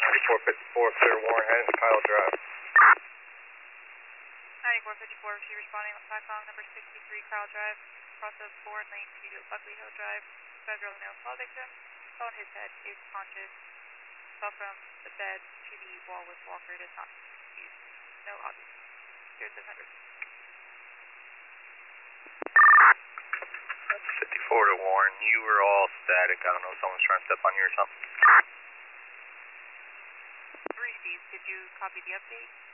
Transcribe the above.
9454, clear Warren Head, Kyle Drive. 9454, she responding on platform number 63, Kyle Drive, process 4 lane to Buckley Hill Drive. Federal male fall victim, phone his head, is conscious, fell from the bed to the wall with walker, does not use. No obvious. Here's the 100. 54 to Warren, you were all static. I don't know if someone's trying to step on you or something. 3 Steve, did you copy the update?